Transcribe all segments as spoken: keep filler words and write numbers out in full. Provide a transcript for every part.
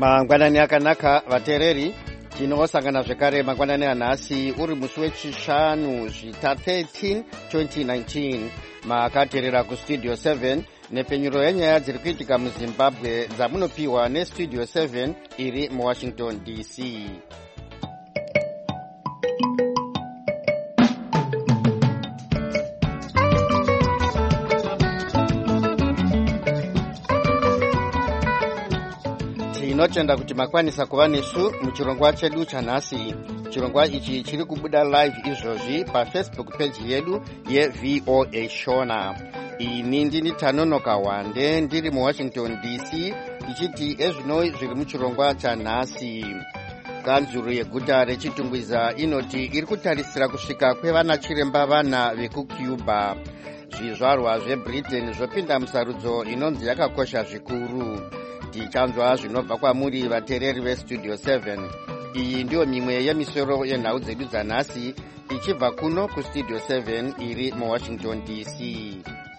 Mangwanani akanaka vatereri, tinosangana zvekare mangwanani anhasi uri musi wechishanu zvita thirteen twenty nineteen makateerera kustudio seven nepenyuro yenyaya dziri kuitika muzimbabwe dzamunopiwa nestudio seven iri muwashington D C. Tinotenda kuti makwanisa kuva nesu muchirongwa chedu chanhasi. Chirongwa ichi chiri kubuda live izvozvi pafacebook page yedu yeV O A Shona. Ini ndini Tanonoka Wande ndiri muwashington D C tichiti ezvino zviri muchirongwa chanhasi. Kanzuru yeguta rechitungwiza inoti iri kutarisira kusvika kwevana chiremba vana vekuCuba. Zvizvarwa zveBritain zvopinda musarudzo inonzi yakakosha zvikuru. Tichanzwa zvinobva kwamuri vateereri vestudio seven. Iyi ndiyo mimwe yemisoro yenhau dzedu dzanhasi ichibva kuno kustudio seven iri muwashington D C.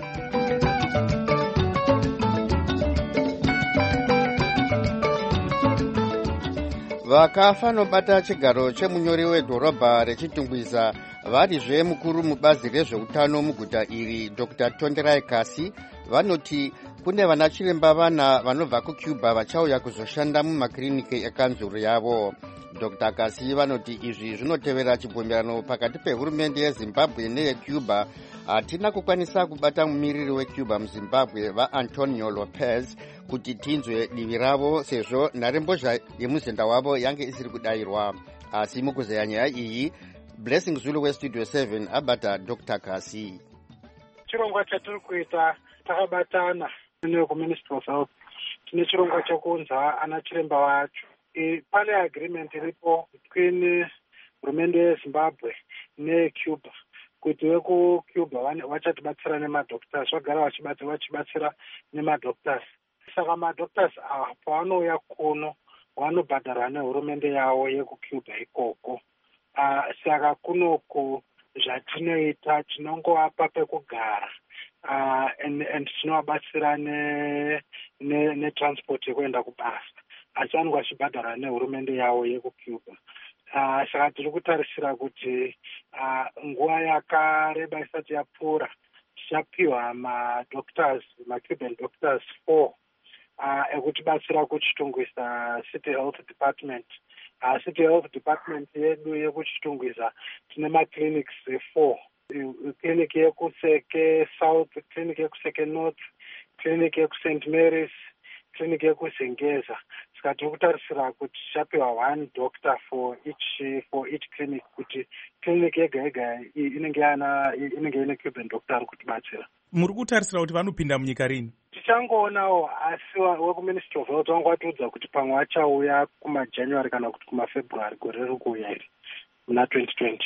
Vakafa nobata chigaro chemunyori wedhorobha rechitungwiza varizve mukuru mubazi rezveutano muguta iri Doctor Tonderai Kasi vanoti kune vana chiremba vana vanobva kuCuba vachauya kuzoshanda mumakiriniki ekanzuru yavo. Doctor Kasi vanoti izvi zvinotevera chibvumirano pakati pehurumende yeZimbabwe neyeCuba. Hatina kukwanisa kubata mumiriri weCuba muZimbabwe vaAntonio Lopez kuti tinzwe divi ravo sezvo nharembozha yemuzinda wavo yange isiri kudayirwa. Asi mukuzeya nyaya iyi Blessing Zulu westudio seven abata Doctor Kasi. Chirongwa chatiri kuita takabatana nekuministry of health tine chirongwa chekunza ana chiremba vacho. E, pane agreement iripo between hurumende yeZimbabwe neCuba kuti vekuCuba vachatibatsira nemadoctors vagara vachibatsira nemadoctors. Saka madoctors ava pavanouya kuno vanobhadharwa nehurumende yavo yekuCuba ikoko. Uh, saka kunoko zvatinoita tinongovapa pekugara uh, and, and tinovabatsira netransport ne, ne yekuenda kubasa asi vanenge vachibhadharwa nehurumende yavo yekuCuba. Uh, saka tiri kutarisira kuti uh, nguva yakareba isati yapfuura tichapiwa madoctors macuban doctors four uh, ekutibatsira kuchitungwisa city health department. Uh, city health department yedu yekuchitungwiza tine maclinics four. Clinic yekuseke south, clinic yekuseke north, clinic yekusent Mary's, clinic yekusengeza. Saka tiri kutarisira kuti tichapiwa one doctor for each for each clinic kuti clinic yega yega inenge yana inenge ine Cuban doctor ari kutibatsira. Muri kutarisira kuti vanopinda munyika rini? Tichangoonawo asi wekuministry of health wangu watiudza kuti pamwe achauya kumajanuary kana kuti kumafebruary gore riri kuuya iri muna twenty twenty.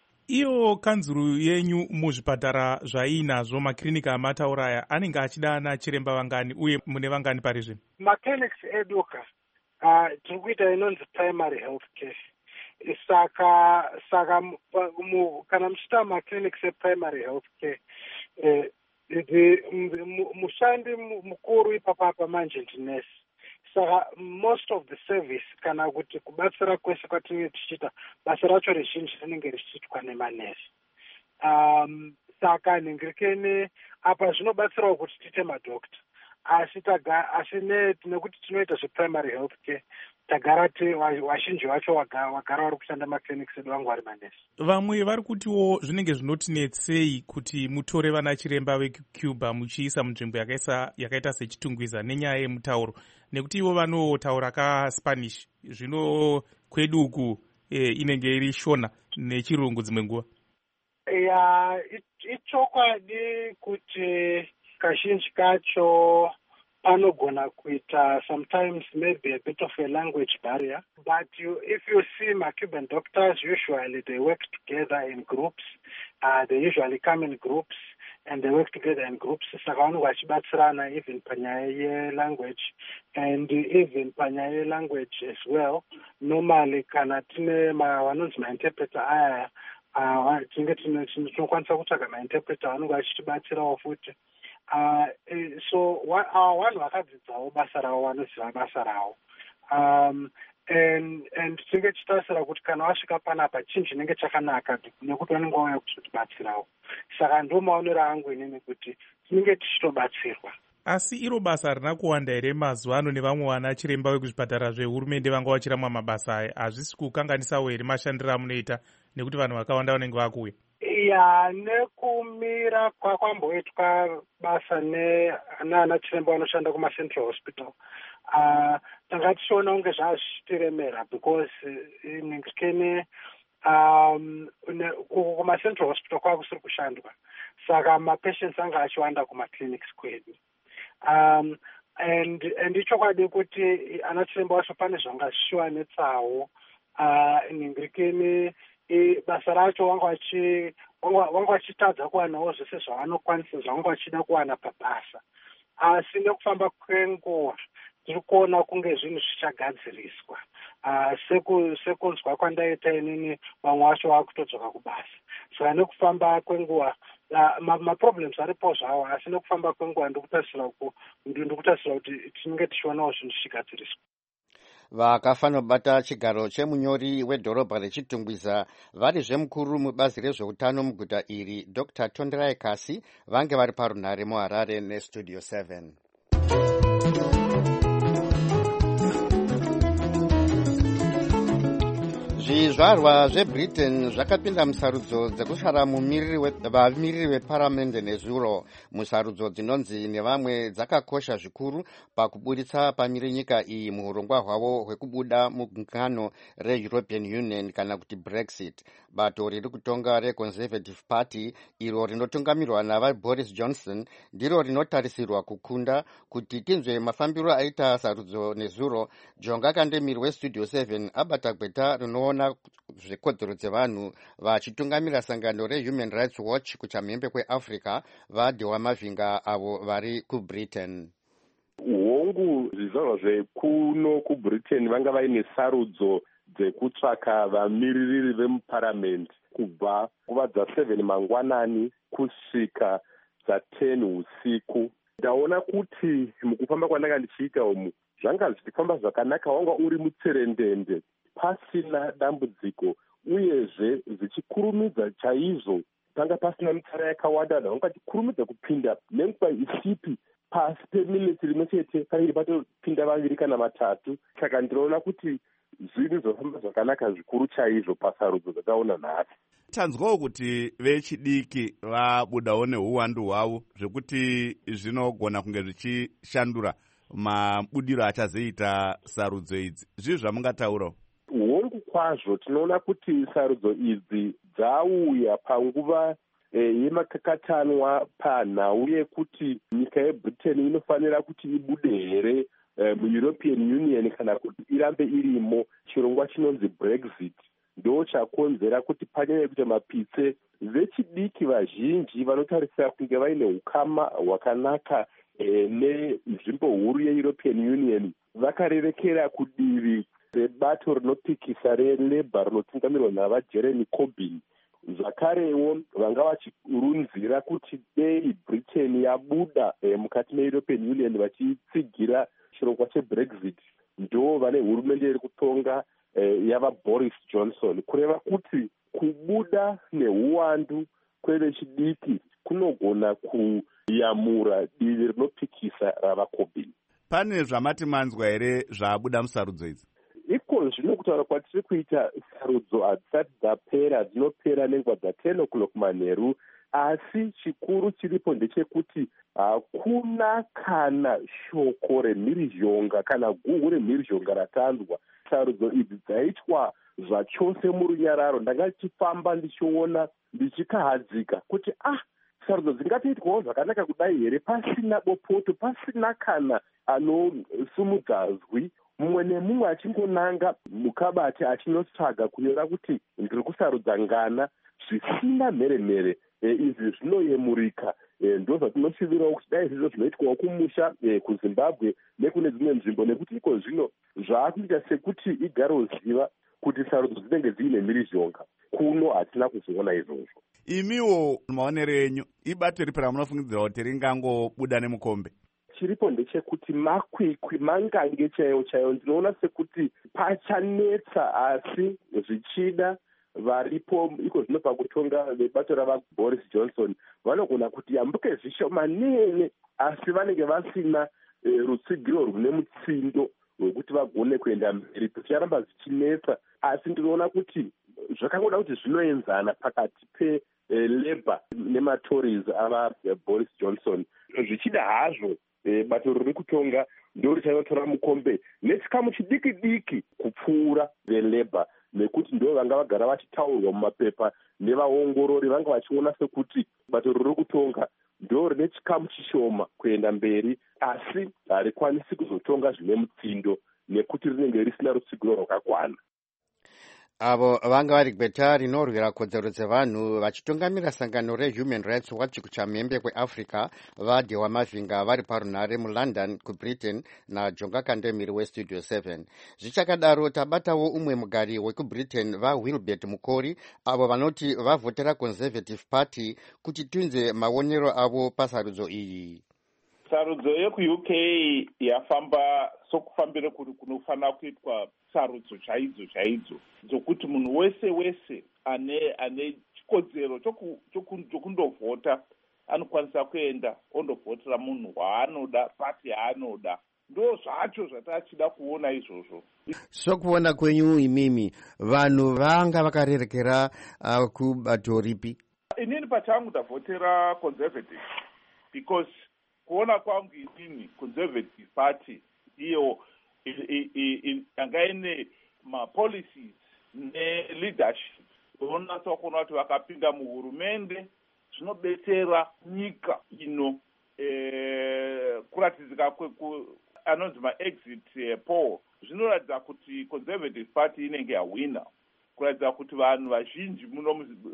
Iyo kanzuru yenyu muzvipatara zvainazvo makirinika amataura aya anenge achida ana chiremba vangani uye mune vangani pari zvino? Maclinics eduka uh, tiri kuita inonzi primary health care. Saka saka mu, kana muchita maclinics eprimary health care eh, mushandi mukuru ipapapa manje ndinesi. Saka most of the service kana kuti kubatsira kwese kwatinenge tichiita basa racho rezhinji rinenge richiitwa nemanesi. Um, saka nhingirekene apa zvinobatsirawo kuti tiite madoctor asi taga asi nekuti tinoita zveprimary health care tagara te vazhinji vacho vagara vari kushanda maclinics edu vangu vari manesi. Vamwe vari kutiwo zvinenge zvinotinetsei kuti mutore vana chiremba veCuba muchiisa munzvimbo yakaisa yakaita sechitungwiza nenyaya yemutauro nekuti ivo vanotaura kaSpanish zvino kwedu uku e, inenge iri shona nechirungu dzimwe nguva. Ya ichokwadi kuti kazhinji kacho panogona kuita sometimes maybe a bit of a language barrier, but you, if you see my Cuban doctors, usually they work together in groups. Uh, they usually come in groups and they work together in groups. Sakanu wachibatsirana even panyaya language and even panyaya language as well. Normally kana tine ma vanonzi ma interpreter aya uh tinge tinokwanisa kutsvaga ma interpreter vanenge vachitibatsirawo futi. Uh, so vanhu vakadzidzawo basa ravo vanoziva basa ravo. um, and and tinenge tichitarisira kuti kana wasvika panapa chinhu chinenge chakanaka nekuti vanenge vauya kuzotibatsirawo. Saka ndo maonero angu inini kuti tinenge tichitobatsirwa. Asi iro basa harina kuwanda here mazuva ano nevamwe vana chiremba vekuzvipatara zvehurumende vanga vachiramwa mabasa aya? Hazvisi kukanganisawo here mashandiro amunoita nekuti vanhu vakawanda vanenge vakuuya? Ya, nekumira kwakwamboitwa basa nana chiremba vanoshanda kumacentral hospital, uh, tanga tichiona kunge zvazvichitiremera because ningikene um, kumacentral hospital kwakusiri kushandwa, saka mapatients anga achiwanda kumaclinics kwedu. Um, and and ichokwadi kuti ana chiremba wacho pane zvanga zvichiwanetsawo uh, ningikene E, basa racho wanga wachitadza kuwanawo zvese zvavanokwanisa zvavanga vachida kuwana pabasa. Asi nekufamba kwenguva tiri kuona kunge zvinhu zvichagadziriswa. Uh, sekunzwa kwandaita inini vamwe vacho vakutodzoka kubasa. Saka nekufamba kwenguva maproblems ma aripo zvawo, asi nekufamba kwenguva ndikutarisira kuti tinenge tichionawo zvinhu zvichigadziriswa. Vakafanobata chigaro chemunyori wedhorobha rechitungwiza vari zvemukuru mubazi rezveutano muguta iri Doctor Tonderai Kasi vange vari parunhare muHarare nestudio seven. Zvizvarwa zveBritain zvakapinda musarudzo dzekutsvara vamiriri veparamende nezuro. Musarudzo dzinonzi nevamwe dzakakosha zvikuru pakuburitsa pamire nyika iyi muurongwa hwavo hwekubuda mugungano reEuropean Union kana kuti Brexit. Bato riri kutonga reConservative Party iro rinotungamirwa navaBoris Johnson ndiro rinotarisirwa kukunda kuti tinzwe mafambiro aita sarudzo nezuro. Jonga Kandemiri westudio seven abata gweta rinoona zvekodzero dzevanhu vachitungamira sangano reHuman Rights Watch kuchamhembe kweAfrica vaDewa Mavhinga avo vari kuBritain. Hongu zvizvarwa zvekuno kuBritain vanga vaine sarudzo dzekutsvaka vamiririri vemuparamende kubva nguva dzaseven mangwanani kusvika dzaten usiku. Ndaona kuti mukufamba kwandanga ndichiita umu zvanga zvichifamba zvakanaka, wanga uri mutserendende pasina dambudziko, uyezve zvichikurumidza chaizvo. Panga pasina mitsara yakawanda, wanga tikurumidza kupinda nenguva isipi pasi peminitsi rimwe chete panenge patopinda vaviri kana vatatu. Saka ndinoona kuti zvinhu zvofamba zvakanaka zvikuru chaizvo pasarudzo dzataona nhasi. Tanzwawo kuti vechidiki vabudawo neuwandu hwavo zvekuti zvinogona kunge zvichishandura mabudiro achazoita sarudzo idzi. Zvizvo zvamungataurawo? Hongu kwazvo tinoona kuti sarudzo idzi dzauya panguva e, yemakakatanwa panhau yekuti nyika yeBritain inofanira kuti ibude here e, muEuropean Union kana kuti irambe irimo. Chirongwa chinonzi Brexit ndo chakonzera kuti panyanya kuti mapitse vechidiki vazhinji vanotarisira kunge vaine ukama hwakanaka e, nenzvimbo huru yeEuropean Union vakarerekera kudivi rebato rinopikisa reLabour rinotungamirwa navaJeremy Corbyn. Zvakarewo vanga vachirunzira kuti dei Britain yabuda e, mukati meEuropean Union vachitsigira chirongwa cheBrexit ndo vane hurumende iri kutonga e, yavaBoris Johnson, kureva kuti kubuda neuwandu kwevechidiki kunogona kuyamura divi rinopikisa ravaCorbyn. Pane zvamati manzwa here zvabuda musarudzo idzi? Iko zvino kutaura kwatiri kuita sarudzo hadzisati dzapera, dzinopera nenguva dzaten o'clock manheru, asi chikuru chiripo ndechekuti hakuna kana shoko remhirizhonga kana guhu remhirizhonga ratanzwa. Sarudzo idzi dzaitwa zvachose murunyararo. Ndanga ndichifamba ndichiona ndichikahadzika kuti ah, sarudzo dzingatoitwawo zvakanaka kudai here pasina bopoto, pasina kana anosumudza zwi, mumwe nemumwe achingonanga mukabati achinotsvaga kunyora kuti ndiri kusarudza ngana zvisina mheremhere. E, izvi zvinoyemurika. E, ndo zvatinoshivirawo kuti dai izvizvo zvinoitwawo kumusha e, kuZimbabwe nekune dzimwe nzvimbo, nekuti iko zvino zvaakuita sekuti igaroziva kuti sarudzo dzinenge dziine mhirizhonga. Kuno hatina kuzoona izvozvo. Imiwo maonero enyu ibato ripi ramunofungidzira kuti ringangobuda nemukombe? chiripo ndechekuti makwikwi mangange chaiwo chaiwo ndinoona sekuti pachanetsa, asi zvichida varipo iko zvino pakutonga vebato ravaboris johnson vanogona kuti yambuke zvishomanene, asi vanenge vasina e, rutsigiro rwune mutsindo rwekuti vagone kuenda mberi. Zvicharamba zvichinetsa, asi ndinoona kuti zvakangoda kuti zvinoenzana pakati pelabour nematories ava boris johnson. Zvichida hazvo e, bato riri kutonga ndo richanotora mukombe nechikamu chidiki diki kupfuura velabour, nekuti ndo vanga vagara vachitaurwa mumapepa nevaongorori vanga vachiona sekuti bato riri kutonga ndo rine chikamu chishoma kuenda mberi, asi harikwanisi kuzotonga zvine mutsindo nekuti rinenge risina rutsigiro rwakakwana. Avo vanga vari gweta rinorwira kodzero dzevanhu vachitungamira sangano reHuman Rights Watch kuchamhembe kweAfrica vaDhewa Mavhinga vari parunhare muLondon kuBritain naJonga Kandemiri weStudio seven. Zvichakadaro tabatawo umwe mugari wekuBritain vaWilbert Mukori avo vanoti vavhotera Conservative Party kuti tunze maonero avo pasarudzo iyi. Sarudzo yeku-U K yafamba sokufambira kuri kunofanira kuitwa sarudzo chaidzo chaidzo dzokuti munhu wese wese ane ane chikodzero chokundovhota anokwanisa kuenda ondovhotera munhu waanoda, pati yaanoda. Ndo zvacho zvatachida kuona izvozvo. Sokuona kwenyu imimi vanhu vanga vakarerekera uh, kubato ripi? Inini pachangu ndavhotera Conservative because kuona kwangu inini Conservative Party iyo yanga ine mapolicies neleadership unonatsa kuona kuti vakapinda muhurumende zvinobetsera nyika ino e, kuratidzika anonzi maexit poll zvinoratidza kuti Conservative Party inenge yawina, kuratidza kuti vanhu vazhinji muno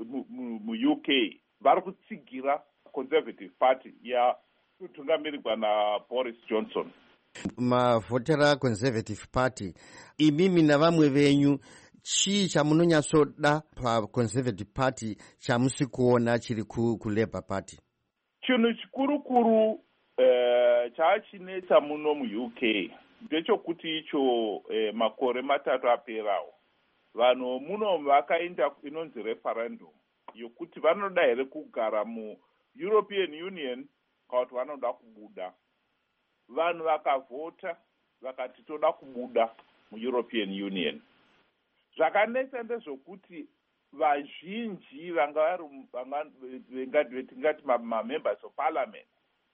mu-U K vari kutsigira Conservative Party ya kutungamirirwa naBoris Johnson. Mavhotera Conservative Party, imimi navamwe venyu chii chamunonyatsoda paConservative Party chamusi kuona chiri kuLabour Party? Chinhu chikuru-kuru eh, chaachinetsa muno mu-U K ndechokuti icho eh, makore matatu aperawo vanhu muno vakaenda inonzi referendum yokuti vanoda here kugara mu-European Union kana kuti vanoda kubuda. Vanhu vakavhota vakati toda kubuda mu-European Union. Zvakanetsa ndezvokuti vazhinji vanga vari tingati ma-members of parliament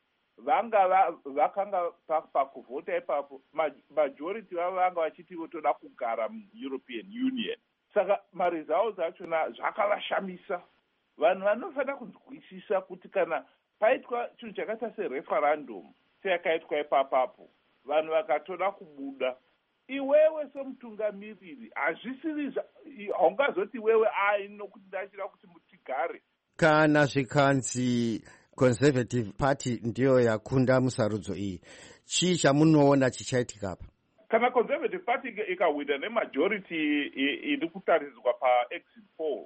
vanga vakanga pakuvhota ipapo majority vavo vanga vachiti votoda kugara mu-European Union. Saka maresults achona zvakavashamisa. Vanhu vanofanira kunzwisisa kuti kana paitwa chinhu chakaita sereferendum seyakaitwa ipapapo vanhu vakatoda kubuda, iwewe semutungamiriri hazvisiri haungazoti iwewe ai nokuti ndachida kuti mutigare. Kana zvikanzi Conservative Party ndiyo yakunda musarudzo iyi, chii chamunoona chichaitika apa? Kana Conservative Party ikawina nemajority iri kutaridzwa pa-exit poll,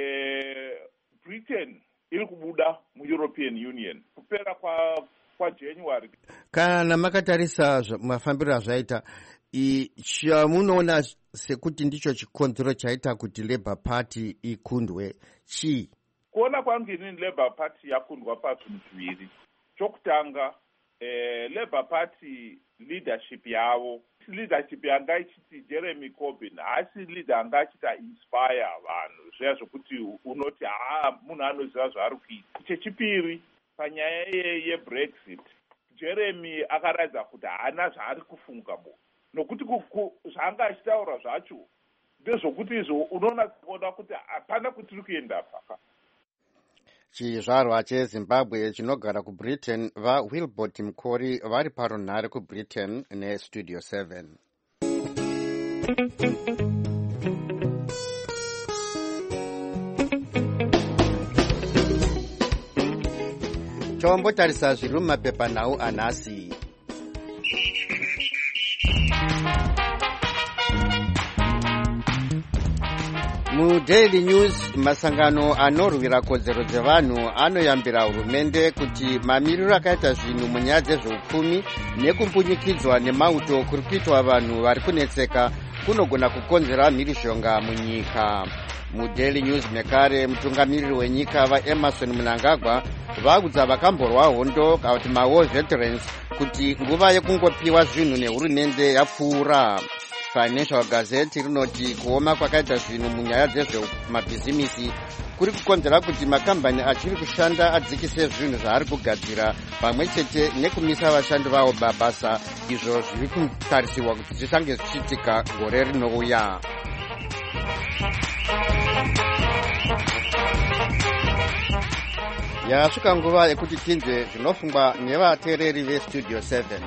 e, Britain iri kubuda mu-European Union kupera kwa kwaJanuary. Kana makatarisa mafambiro azvaita, chamunoona sekuti ndicho chikonzero chaita kuti Labour Party ikundwe chii? Kuona kwangu inini Labour Party yakundwa pazvinhu zviviri. Chokutanga, eh, Labour Party leadership yavo, leadership yanga ichiti Jeremy Corbyn asi leader anga achita inspire vanhu zviya zvokuti unoti haa munhu anoziva zvaari kuita. Chechipiri, panyaya yeBrexit, Jeremy akaratidza kuti haana zvaari kufunga bo, nokuti zvaanga achitaura zvacho ndezvokuti izvo unoona kuona kuti hapana kuti tiri kuenda paka. Chizvarwa cheZimbabwe chinogara kuBritain vaWilbert Mukori vari parunhare kuBritain neStudio seven. Tombotarisa zviri mumapepanhau anhasi. mudaily news, masangano anorwira kodzero dzevanhu anoyambira hurumende kuti mamiriro akaita zvinhu munyaya dzezveupfumi nekumbunyikidzwa nemauto kuri kuitwa vanhu vari kunetseka kunogona kukonzera mhirizhonga munyika. Mudaily news mekare mutungamiriri wenyika vaEmerson Mnangagwa vaudza vakamborwa hondo kana kuti mawar veterans kuti nguva yekungopiwa zvinhu nehurumende yapfuura. Financial Gazette rinoti kuoma kwakaita zvinhu munyaya dzezvemabhizimisi kuri kukonzera kuti makambani achiri kushanda adzikise zvinhu zvaari kugadzira pamwe chete nekumisa vashandi vavo mabasa, izvo zviri kutarisirwa kuti zvichange zvichiitika gore rinouya. Yasvika nguva yekuti tinzwe zvinofungwa nevateereri vestudio seven.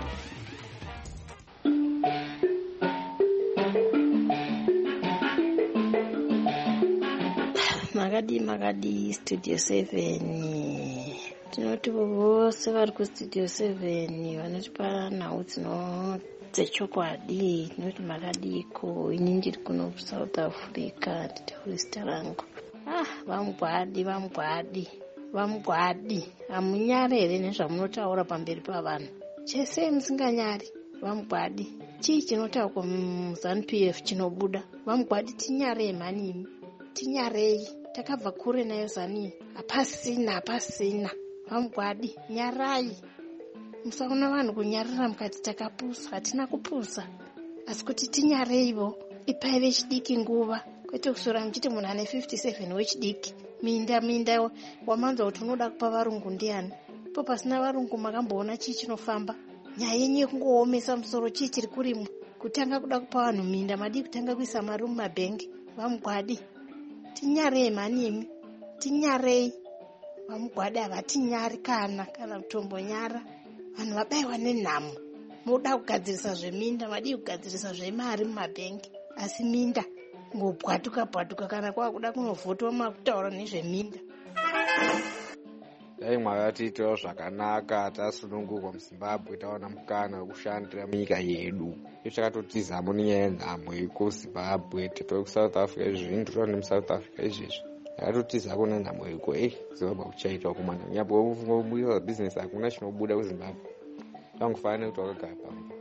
Makadi makadi studio seven. Tinoti vose vari kustudio seven vanotipa nhau dzino dzechokwadi. Tinoti makadiko. Ini ndiri kuno South Africa nditauri zita rangu. Ah, vamugwadi vamugwadi vamugwadi hamunyarere nezvamunotaura pamberi pavanhu. Chese musinganyari vamugwadi. Chii chinotaurwa muZANU-P F chinobuda? Vamugwadi tinyarei manimi. Tinyarei. Takabva kure nayo ZANU. Hapasina hapasina. Vamugwadi nyarai. Musaona vanhu kunyarira mukati takapusa. Hatina kupusa. Asi kuti tinyareivo. Ipai vechidiki nguva. Kwete kusora muchiti munhu ane fifty-seven wechidiki. Minda minda wamanza kuti unoda kupa varungu ndiani. Ipo pasina varungu makamboona chii chinofamba. Nyaya yenyu yekungoomesa musoro chii chiri kurimwo. Kutanga kuda kupa vanhu minda madi kutanga kuisa mari mumabhengi. Vamugwadi tinyarei manimi. Tinyarei. Vamugwadi havatinyari kana kana kutombonyara. Vanhu vabayiwa nenhamo. Muda kugadzirisa zveminda madi kugadzirisa zvemari mumabhengi. Asi minda ngobwatuka bwatuka kana kwakuda kunovhotwa makutaura nezveminda. Dai mwakatiitawo zvakanaka tasununguka muZimbabwe taona mukana wekushandira munyika yedu. Ichakatotizamo nenyaya yenhamo yekuZimbabwe tiri kuSouth Africa izvi tiri muSouth Africa izvezvi. Yakatotizako nenhamo yeko ei Zimbabwe kuchaitawo kumwana. Nyabwe wobuda business hakuna chinobuda kuZimbabwe. Vangofanira kuti wakagara pamba.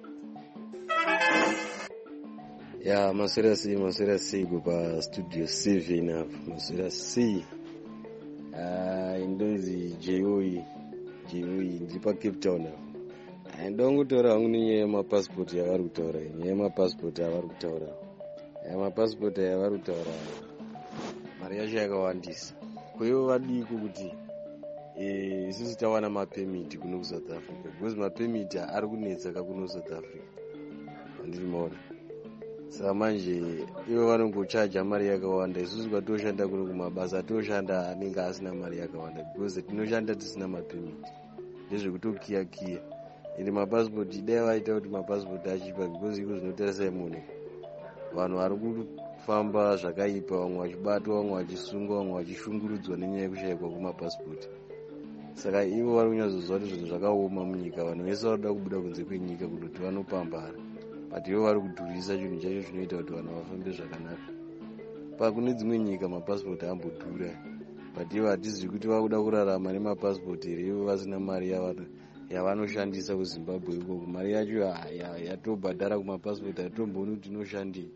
Ya maswera si maswera si kupa studio seven hapo maswera si ah indonzi Joey Joey ndipa Cape Town hapo ndongotora hangu nenyaya yemapassport yavari kutaura nyaya yemapassport yavari kutaura yemapassport yavari kutaura mari yacho yakawandisa kweyo vadiko kuti eh isusu tawana mapemiti kuno South Africa because mapemiti ari kunetsa kuno South Africa ndiri mona. Saka manje ivo vanongochaja mari yakawanda isusu kwatoshanda kuno kumabasa toshanda anenge asina mari yakawanda because tinoshanda tisina mapemiti ndezvekutokiya kiya ende mapassport dai vaita kuti mapassport achipa because iko zvinotarisa munhu vanhu vari kufamba zvakaipa vamwe vachibatwa vamwe vachisungwa vamwe vachishungurudzwa nenyaya yekushayikwa kwemapassport. Saka ivo vari kunyatsoziva kuti zvinhu zvakaoma munyika vanhu vese vanoda kubuda kunze kwenyika kutoti vanopambara. But ivo vari kudhurisa chinhu chacho zvinoita kuti vanhu vafambe zvakanaka. Pakune dzimwe nyika mapassport ambodhura. But ivo hatizivi kuti vakuda kurarama nemapassport here ivo vasina mari yavanoshandisa kuZimbabwe ikoko. Mari yacho yatobhadhara kumapassport hatitombooni kuti inoshandei.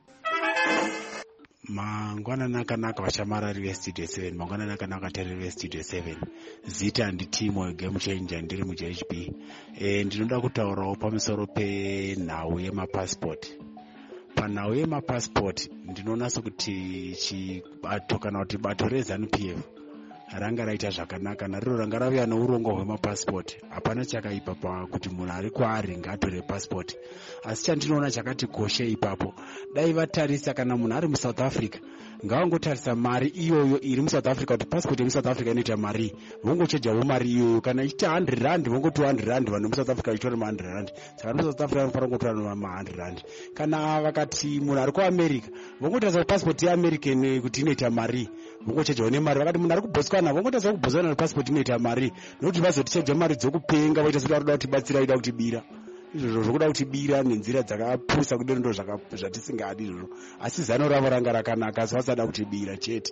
Mangwanani akanaka vachamarari vestudio seven mangwanani akanaka vatariri vestudio seven zita nditimo game changer ndiri muj H B. E, ndinoda kutaurawo pamusoro penhau yemapassport. Panhau yemapassport ndinonasa kuti chibato kana kuti bato reZANU-P F ranga raita zvakanaka nariro ranga raviya neurongo hwemapassport. Hapana chakaipa pakuti munhu ari kwaari ngaatore passport. Asi chandinoona chakati koshe ipapo dai vatarisa kana munhu ari muSouth Africa ngavangotarisa mari iyoyo iri muSouth Africa kuti passport yemuSouth Africa inoita mari vongochejawo mari iyoyo kana ichita one hundred rand vongotora one hundred rand vanhu muSouth Africa ichitora ma one hundred rand saka muSouth Africa vanofanira kungotora ma one hundred rand. Kana vakati munhu ari kuAmerica vongotarisa passport yeAmerican kuti inoita mari vongochejawo nemari. Vakati munhu ari kuBotswana vongotarisa kuBotswana passport inoita mari nokuti vazoticheja mari dzokupenga vaita kuti varikuda kutibatsira vaida kutibira. izvozvo zvokuda kutibira nenzira dzakapusa kudero ndo zvatisingadi izvozvo, asi zano ravo ranga rakanaka asi vasada kutibira chete.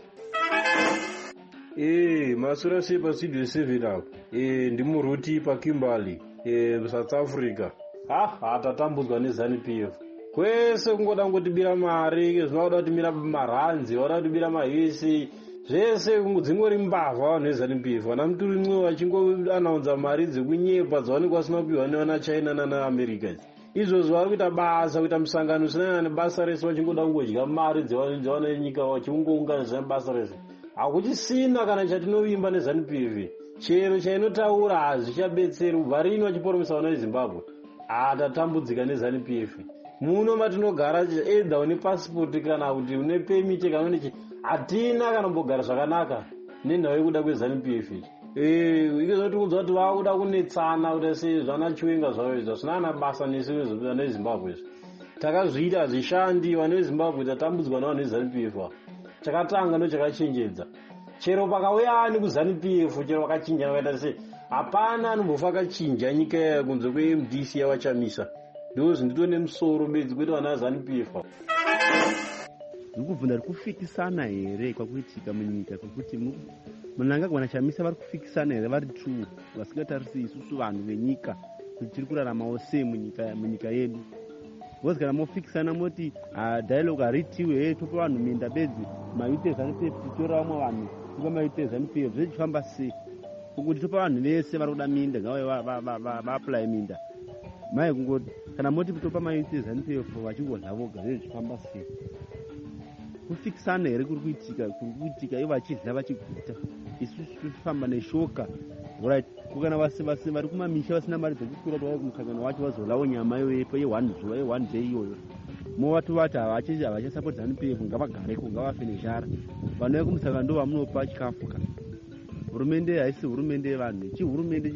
Eh, masura sepa studio seven apo. Eh, ndimuruti paKimberley, eh, South Africa. Ah, atatambudzwa neZanu P F. Kwese kungoda kutibira mari, zvinoda kutimira maranzi, vanoda kutibira mahisi. Zvese dzingori mbavha vanhu veZanu P F. Vana muturi mwe vachingoanaunza mari dzekunyepa dzavanenge vasina kupiwa nevana China nana America. Izvozvo vari kuita basa, kuita musangano usina nebasa rese vachingoda kungodya mari dzevana venyika vachingounganidza nebasa rese. Hakuchisina kana chatinovimba neZanu P F. Chero chainotaura hazvichabetseri kubva rino vachiporomesa vana veZimbabwe. Atatambudzika neZanu P F. Muno matinogara either une passport kana kuti une permit kana nechi, hatina kana mbogara zvakanaka nenhau yekuda kweZanu P F. Eh, izvo tikuudza kuti vakuda kunetsana kuti sei zvana Chiwenga zvavo izvo zvisina basa nesu vana veZimbabwe. Takazviita hazvishandi, vana veZimbabwe tatambudzwa navanhu veZanu P F. Chakatanga ndo chakachenjedza. Chero pakauya ani kuZanu P F, chero vakachinja vakaita sei hapana anombofa akachinja nyika yakunze kweM D C yavachamisa. Ndozvo nditone musoro bedzi kuti vana veZanu P F. Ndikubvunza vari kufikisana here kwakuitika munyika, kwekuti munangagwa nachamisa vari kufikisana here vari true vasingatarisi isusu vanhu venyika kuti tiri kuraramawo sei munyika munyika yedu. Because kana mofikisana moti dialogue haritiwe he topa vanhu minda bedzi maite Zanu P F titora vamwe vanhu topa maite Zanu P F zvichifamba sei kuti topa vanhu vese vari kuda minda ngavauye vaapply minda mai kungoti kana moti topa maite Zanu P F vachingodla voga zvichifamba sei. Kufikisana here kuri kuitika kuri kuitika ivo vachidla vachiguta isusu tichifamba neshoka. Right, kukana vasi vasi vari kumamisha vasina mari dzekukwira tauya kumusangano wacho vazolawo nyama iyoyo ye-one zuva ye-one day iyoyo. Mo vatu vati havachasapoti Zanu P F ngavagareko ngavafe nezhara. Vanouya kumusangano ndo vamunopa chikafu kana. Hurumende haisi hurumende yevanhu, chihurumende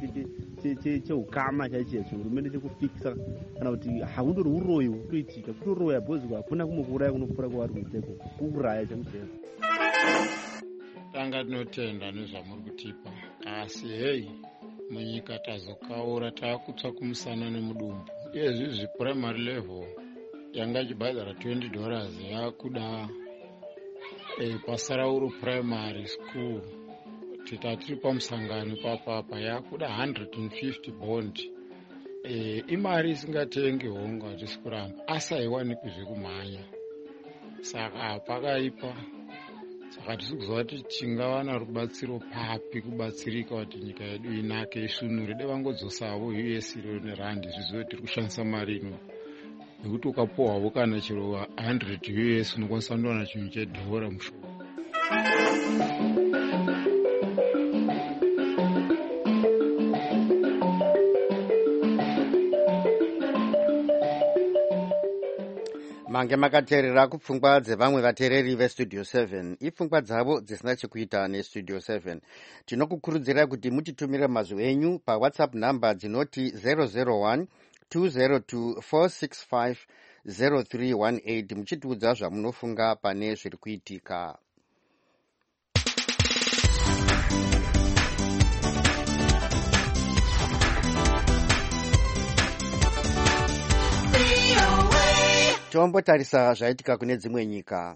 cheukama chaicho, chihurumende chekufikisa kana kuti hakundori uroyi huri kuitika. Kutoroya bhozi hakuna kumbokuuraya kunopfuura kwavari kuiteko, kuuraya chamuchero. Tanga tinotenda nezvamuri kutipa, asi hei munyika tazokaura taakutsva kumusana nemudumbu. Iyezvi zviprimary level yanga ichibhadhara twenty dollars yakuda e, pasarauro primary school titatiri pamusangano papapa yakuda one hundred fifty bond. E, imari isingatengi hongo hatisi kuramba asi haiwanikwi zvekumhanya, saka pakaipa. Saka tisi kuziva kuti tingawana rubatsiro papi kubatsirika kuti nyika yedu inake isunure. Deva ngodzosavo U S nerandi zvizive tiri kushandisa mari ino, nekuti ukapuhwavo kana chero one hundred U S unokwanisa kundowana chinhu chedhora mushoma. Mange makateerera kupfungwa dzevamwe vateereri vestudio seven. Ipfungwa dzavo dzisina chekuita nestudio seven. Tinokukurudzirai kuti mutitumire mazwi enyu pawhatsapp number dzinoti zero zero one two zero two four six five zero three one eight muchitiudza zvamunofunga pane zviri kuitika. Tombotarisa zvaitika kune dzimwe nyika.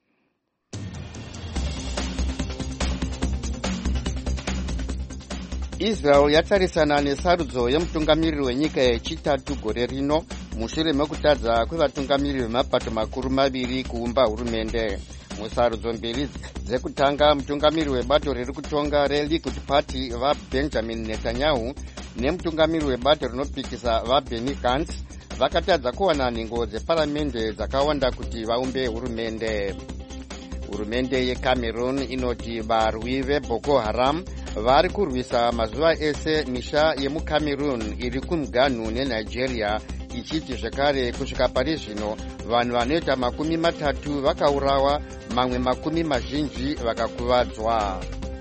Israel yatarisana nesarudzo yemutungamiriri wenyika yechitatu gore rino mushure mekutadza kwevatungamiriri vemapato makuru maviri kuumba hurumende. Musarudzo mbiri dzekutanga, mutungamiriri webato riri kutonga reLikud Party vaBenjamin Netanyahu nemutungamiriri webato rinopikisa vaBenny Gantz vakatadza kuwana nhengo dzeparamende dzakawanda kuti vaumbe hurumende. Hurumende yeCameroon inoti varwi veBoko Haram vari kurwisa mazuva ese misha yemuCameroon iri kumuganhu neNigeria, ichiti zvekare kusvika pari zvino vanhu vanoita makumi matatu vakaurawa, mamwe makumi mazhinji vakakuvadzwa.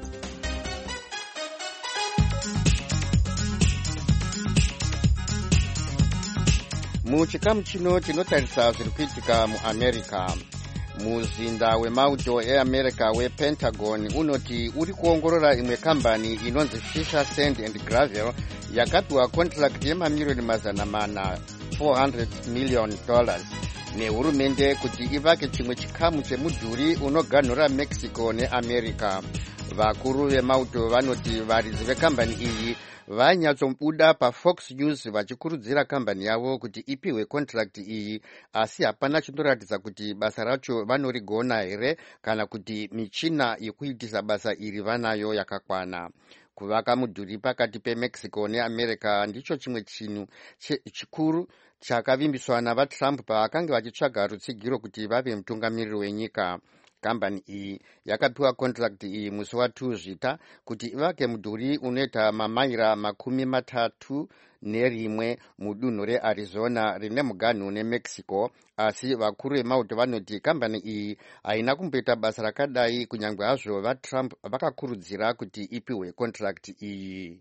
Muchikamu chino tinotarisa zviri kuitika muAmerica. Muzinda wemauto eAmerica wePentagon unoti uri kuongorora imwe kambani inonzi Fisher Sand and Gravel yakapiwa contract yemamiliyoni mazana mana four hundred million dollars nehurumende kuti ivake chimwe chikamu chemudhuri unoganhura Mexico neAmerica. Vakuru vemauto vanoti varidzi vekambani iyi vanyatsobuda paFox News vachikurudzira kambani yavo kuti ipiwe contract iyi, asi hapana chinoratidza kuti basa racho vanorigona here kana kuti michina yekuitisa basa iri vanayo yakakwana. Kuvaka mudhuri pakati peMexico neAmerica ndicho chimwe chinhu chikuru chakavimbiswa navaTrump pavakanga vachitsvaga rutsigiro kuti vave mutungamiriri wenyika. Kambani iyi yakapiwa contract iyi musi waTuzvita kuti ivake mudhuri unoita mamaira makumi matatu nerimwe mudunhu reArizona rine muganhu neMexico, asi vakuru vemauto vanoti kambani iyi haina kumboita basa rakadai kunyange hazvo vaTrump vakakurudzira kuti ipiwe contract iyi.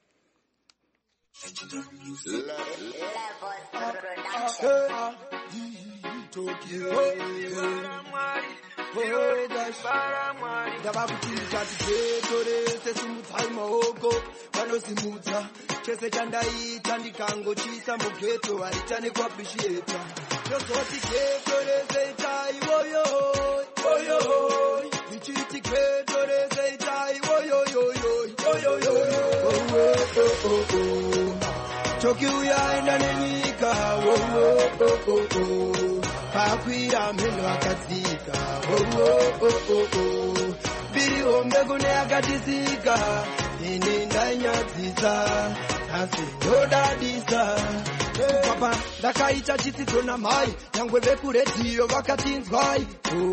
ndavakutinza tichetorese simudzai maoko vanosimudza chese chandaita ndikangochisa mugeto haitane kuappreciata tozoti getorese itai woyo woyo ndichiti getorese itai woyoyoyo choki uyaenda nenyika pakwira mheno akadzika biri hombe kune akatisika ini ndainyadzisa asi ndodadisa papa ndakaita chitsidzo namai nyangwe vekuredhiyo vakatinzwai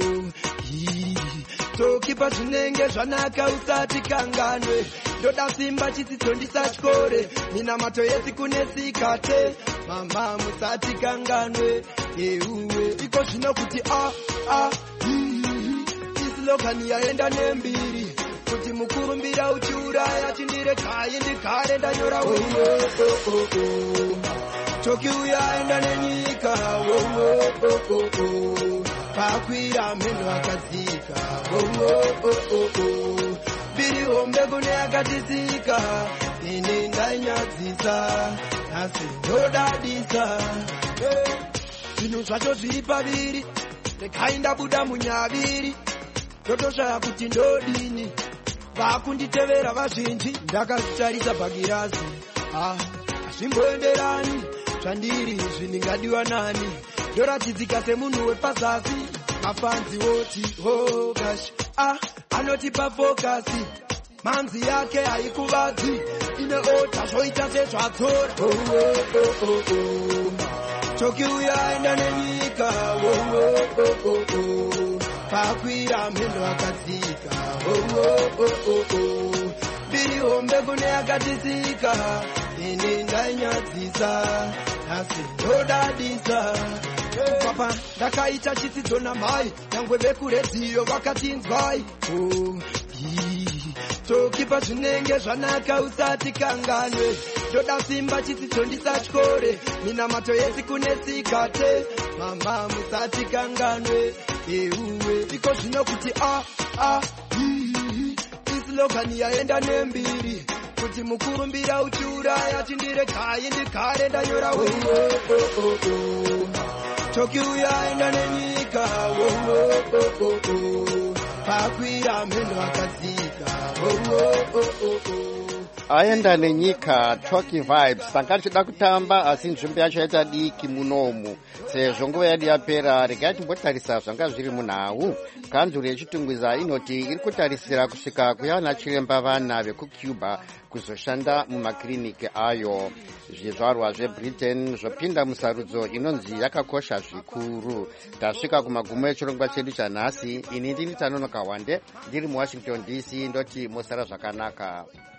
tokipa zvinenge zvanaka usati kanganwe ndoda simba chitsidzo ndisachikore minamato yesi kunesikate mama musati kanganwe euwe iko zvino kuti a a isilogani yaenda nembiri kuti mukurumbira uchiuraya chindire kai ndigare ndanyora weyo choki uyaenda nenyika pakwira mheno akadzika biri hombe kune akatisika ini ndainyadzisa asi ndodadisa zvinhu zvacho zviri paviri rekai ndabuda munyaviri totoshaya kuti ndodini vakunditevera vazhinji ndakazvitarisa pagirazi hazvimboenderani zvandiri izvi ndingadiwa nani ndoratidzika semunhu wepazasi mafanzi woti oh gosh ah anotipa fokasi manzi yake haikuvadzi ine ota zvoita sezvatsora choki uyaenda nenyika pakwira mhendo akadzika biri hombe kune akatisika ini ndainyadzisa asi ndodadisa papa ndakaita chitsidzo namai nyangwe vekuredhiyo vakatinzwai tokipa zvinenge zvanaka usati kanganwe ndoda simba chitsidzo ndisachikore minamato yesi kunesikate mama musati kanganwe euwe iko zvino kuti a a isilogani yaenda nembiri kuti mukurumbira uchiuraya chindire kai ndigare ndanyora weyo choki uyaenda nenyika pakwira mheno akadzika aenda nenyika Talking Vibes. Tanga tichida kutamba asi nzvimbo yacho yaita diki munomu sezvo nguva yadi yapera. Regai timbotarisa zvanga zviri munhau. Kanzuro yechitungwiza inoti iri kutarisira kusvika kuyana chiremba vana vekucuba kuzoshanda mumakiriniki ayo. Zvizvarwa zveBritain zvopinda musarudzo inonzi yakakosha zvikuru. Tasvika kumagumo echirongwa chedu chanhasi. Ini ndini Tanonoka Wande ndiri muWashington D C ndoti mosara zvakanaka.